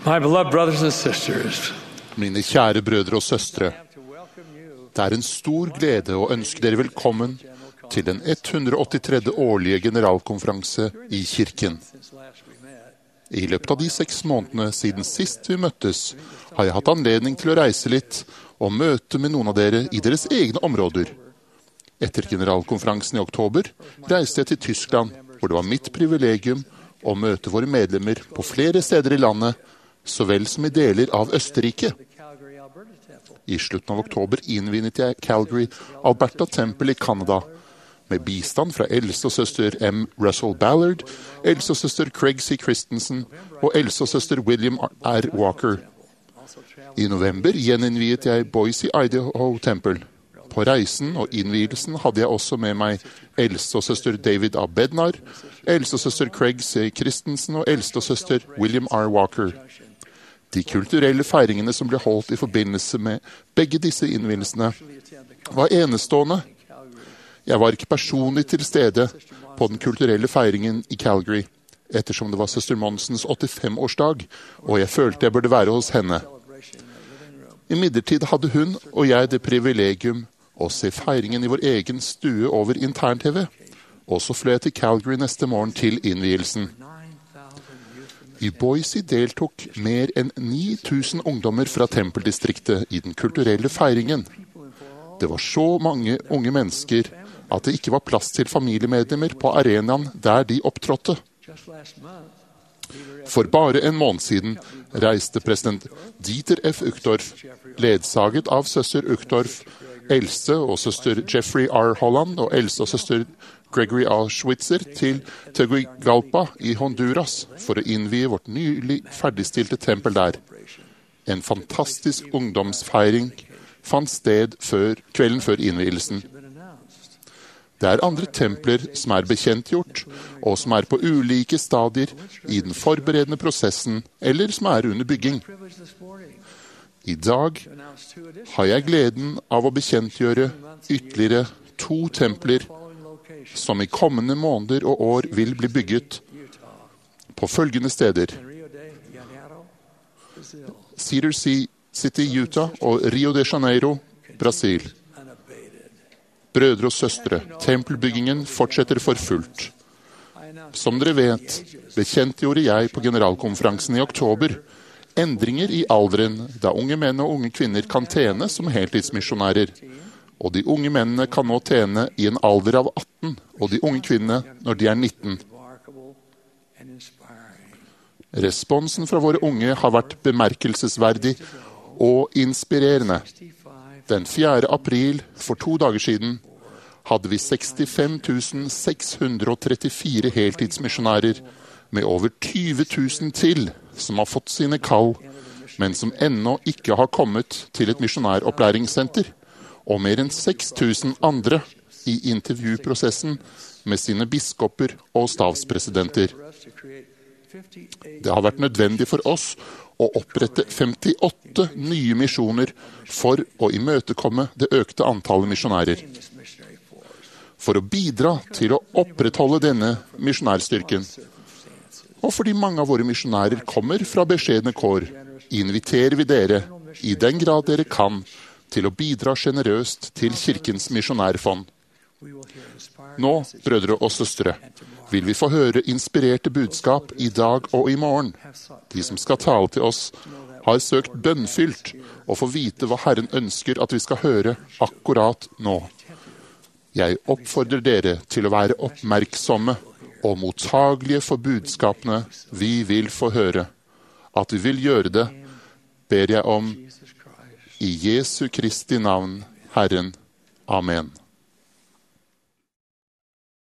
My beloved brothers and sisters, Mine kjære brødre og søstre, det er en stor glede å ønske dere velkommen til den 183. årlige generalkonferanse i kirken. I løpet av de 6 månedene siden sist vi møttes, har jeg hatt anledning til å reise litt og møte med noen av dere i deres egne områder. Etter generalkonferansen i oktober reiste jeg til Tyskland, hvor det var mitt privilegium å møte våre medlemmer på flere steder i landet, så vel som i deler av Østerrike. I slutten av oktober innviet jeg Calgary Alberta Temple i Canada, med bistand fra eldste søster M. Russell Ballard, eldste søster Craig C. Christensen og eldste søster William R. Walker. I november gjeninnviet jeg Boise, Idaho Temple. På reisen og innvielsen hadde jeg også med meg eldste søster David A. Bednar, eldste søster Craig C. Christensen og eldste søster William R. Walker. De kulturelle feiringene som ble holdt i forbindelse med begge disse innvielsene var enestående. Jeg var ikke personlig til stede på den kulturelle feiringen i Calgary, ettersom det var søster Monsens 85-årsdag, og jeg følte jeg burde være hos henne. Imidlertid hadde hun og jeg det privilegium å se feiringen i vår egen stue over intern-TV, og så fløy jeg til Calgary neste morgen til innvielsen. I Boise deltok mer enn 9000 ungdommer fra tempeldistriktet i den kulturelle feiringen. Det var så mange unge mennesker at det ikke var plass til familiemedlemmer på arenaen der de opptrådte. For bare en måned siden reiste president Dieter F. Uchtdorf, ledsaget av søster Uchtdorf, eldste og søster Jeffrey R. Holland og eldste og søster Gregory A. Schwitzer til Tegucigalpa i Honduras for å innvie vårt nylig ferdigstilte tempel der. En fantastisk ungdomsfeiring fant sted kvelden før innvielsen. Det er andre templer som er bekjentgjort, og som er på ulike stadier i den forberedende prosessen, eller som er under bygging. I dag har jeg gleden av å bekjentgjøre ytterligere 2 templer som i kommende måneder og år vil bli bygget på følgende steder: Cedar City, Utah og Rio de Janeiro, Brasil. Brødre og søstre, tempelbyggingen fortsetter for fullt. Som dere vet, bekjentgjorde jeg på generalkonferansen i oktober endringer i alderen da unge menn og unge kvinner kan tjene som heltidsmisjonærer. Og de unge mennene kan nå tjene i en alder av 18, og de unge kvinnene når de er 19. Responsen fra våre unge har vært bemerkelsesverdig og inspirerende. Den 4. april for 2 dager siden hadde vi 65 634 heltidsmisjonærer, med over 20 000 til som har fått sine kall, men som ennå ikke har kommet til et misjonæropplæringssenter, og mer enn 6 000 andre i intervjuprosessen med sine biskoper og stavspresidenter. Det har vært nødvendig for oss å opprette 58 nye misjoner for å imøtekomme det økte antallet misjonærer. For å bidra til å opprettholde denne misjonærstyrken, og fordi mange av våre misjonærer kommer fra beskjedne kår, inviterer vi dere, i den grad dere kan, til å bidra generøst til kirkens misjonærfond. Nå, brødre og søstre, vil vi få høre inspirerte budskap i dag og i morgen. De som skal tale til oss, har søkt bønnfylt og få vite hva Herren ønsker at vi skal høre akkurat nå. Jeg oppfordrer dere til å være oppmerksomme og mottagelige for budskapene vi vil få høre. At vi vil gjøre det, ber jeg om i Jesu Kristi navn, Herren. Amen.